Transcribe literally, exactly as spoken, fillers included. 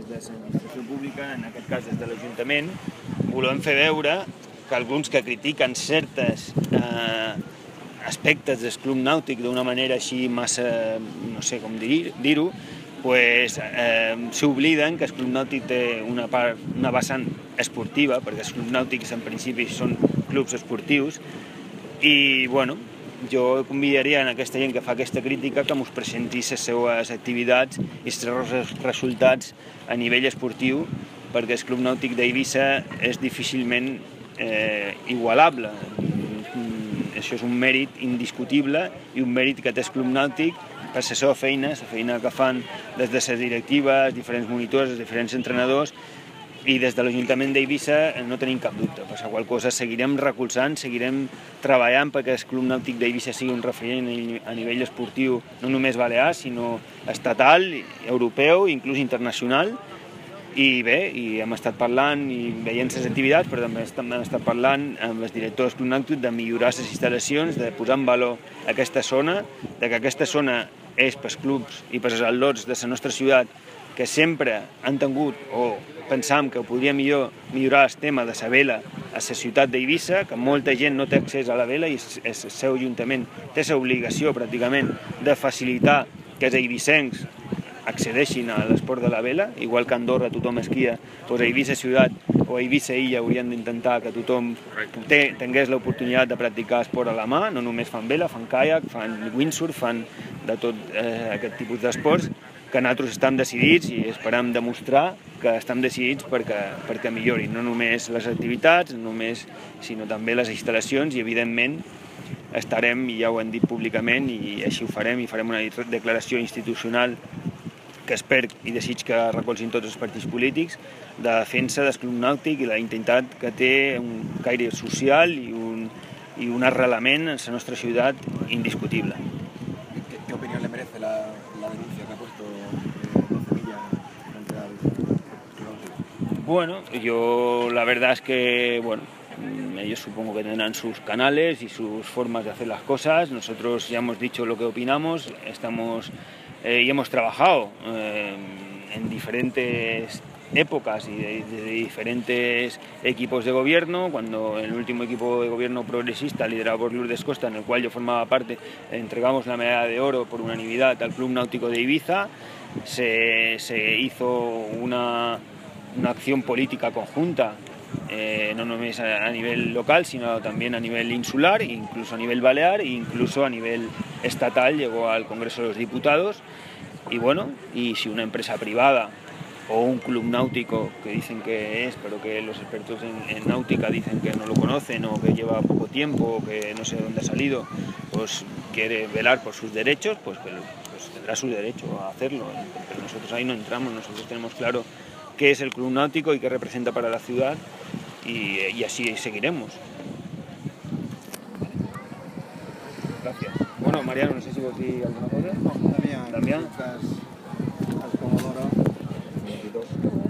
de l'administració pública, en aquest cas des de l'Ajuntament, volem fer veure que alguns que critiquen certes eh, aspectes del club nàutic d'una manera així massa, no sé com dir-ho, pues, eh, s'obliden que el club nàutic té una, part, una vessant esportiva, perquè els clubs nàutics en principi són clubs esportius, i bueno, jo convidaria a aquesta gent que fa aquesta crítica que mos presenti les seues activitats i els seus resultats a nivell esportiu, perquè el club nàutic d'Eivissa és difícilment eh, igualable. Això és un mèrit indiscutible i un mèrit que té el club nàutic per la seva feina, la feina que fan des de les directives, diferents monitors, els diferents entrenadors, i des de l'Ajuntament d'Eivissa no tenim cap dubte. Per la qual cosa seguirem recolzant, seguirem treballant perquè el club nàutic d'Eivissa sigui un referent a nivell esportiu no només balear, sinó estatal, europeu i inclús internacional. I bé, i hem estat parlant i veient les activitats, però també hem estat parlant amb els directors del club nàutic de millorar les instal·lacions, de posar en valor aquesta zona, de que aquesta zona és pels clubs i pels atlots de la nostra ciutat que sempre han tingut o pensam que podria millor millorar el tema de la vela a la ciutat d'Eivissa, que molta gent no té accés a la vela i el seu ajuntament té l'obligació pràcticament de facilitar que els eivissencs accedeixin a l'esport de la vela, igual que a Andorra tothom esquia, doncs a Eivissa ciutat o a Eivissa illa haurien d'intentar que tothom tingués l'oportunitat de practicar esport a la mà, no només fan vela, fan caiac, fan windsurf, fan de tot eh, aquest tipus d'esports, que nosaltres estem decidits i esperem demostrar que estem decidits perquè, perquè millorin, no només les activitats, no només, sinó també les instal·lacions i, evidentment, estarem, i ja ho hem dit públicament, i així ho farem, i farem una declaració institucional que espero i desig que recolzin tots els partits polítics, de defensa del club nàutic i la intentat que té un caire social i un, i un arrelament en la nostra ciutat indiscutible. ¿Qué, qué opinión le merece la, la denuncia que ha puesto eh, Sevilla contra el club náutico? Bueno, yo la verdad es que, bueno, ellos supongo que tendrán sus canales y sus formas de hacer las cosas. Nosotros ya hemos dicho lo que opinamos, estamos eh, y hemos trabajado eh, en diferentes épocas y de, de diferentes equipos de gobierno. Cuando el último equipo de gobierno progresista, liderado por Lourdes Costa, en el cual yo formaba parte, entregamos la medalla de oro por unanimidad al Club Náutico de Ibiza. Se, se hizo una, una acción política conjunta, eh, no només a, a nivel local, sino también a nivel insular, incluso a nivel balear, e incluso a nivel estatal, llegó al Congreso de los Diputados. Y bueno, y si una empresa privada o un club náutico que dicen que es, pero que los expertos en, en náutica dicen que no lo conocen o que lleva poco tiempo o que no sé dónde ha salido, pues quiere velar por sus derechos, pues, que, pues tendrá su derecho a hacerlo. Pero nosotros ahí no entramos, nosotros tenemos claro qué es el club náutico y qué representa para la ciudad, y, y así seguiremos. Gracias. Bueno, Mariano, no sé si vos decís alguna cosa. No, Damián, Damián. Lucas, al Comodoro, veintidós.